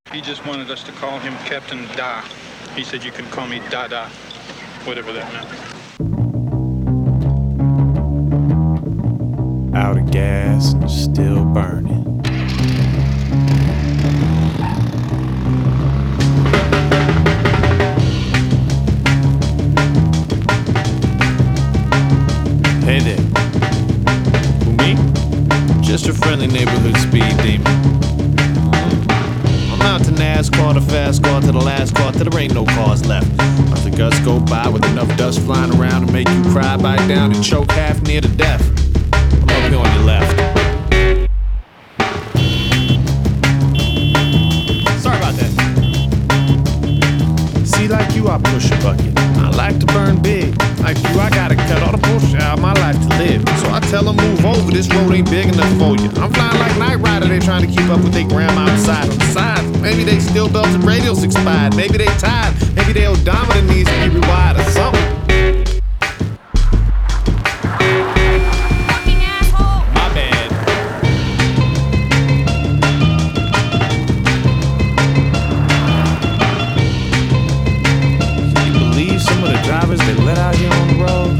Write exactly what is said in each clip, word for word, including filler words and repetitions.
He just wanted us to call him Captain Da. He said you can call me Dada, whatever that meant. Out of gas and still burning. Hey there. Who, me? Just a friendly neighborhood speed demon. I'm out to NASCAR, to fast car, to the last car, till there ain't no cars left. Watch the gusts go by with enough dust flying around to make you cry, bite down and choke half near to death. I'm up here on your left. Sorry about that. See, like you, I push a bucket. I like to burn big. Like you, I gotta cut all the bullshit out of my life to live. So I tell them move over, this road ain't big enough for you. I'm flying like Knight Rider, they trying to keep up with their grandma outside. Besides, maybe they still belts and radios expired. Maybe they tired. Maybe their odometer needs to be rewired or something. Fucking asshole! My bad. Can you believe some of the drivers they let out here on the road?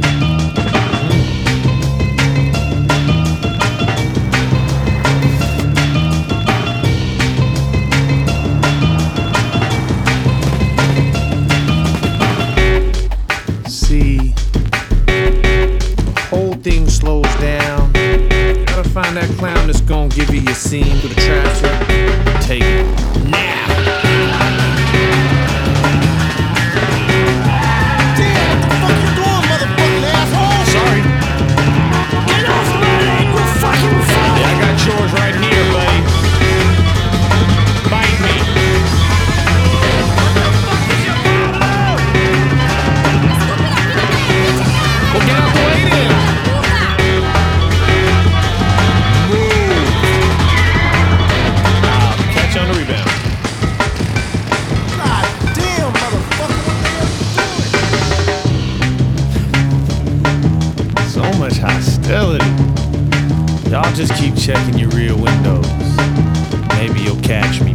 See, the whole thing slows down. Gotta find that clown that's gonna give you your scene through the traffic. Take it now. Damn, what the fuck you doing, motherfucking asshole? Sorry. Get off my lane, you fucking fool! Yeah, I got yours right here, buddy. Bite me. Well, get out the way then. Move. I'll catch you on the rebound. God damn, motherfucker, what the hell you doing? So much hostility. Y'all just keep checking your rear windows. Maybe you'll catch me.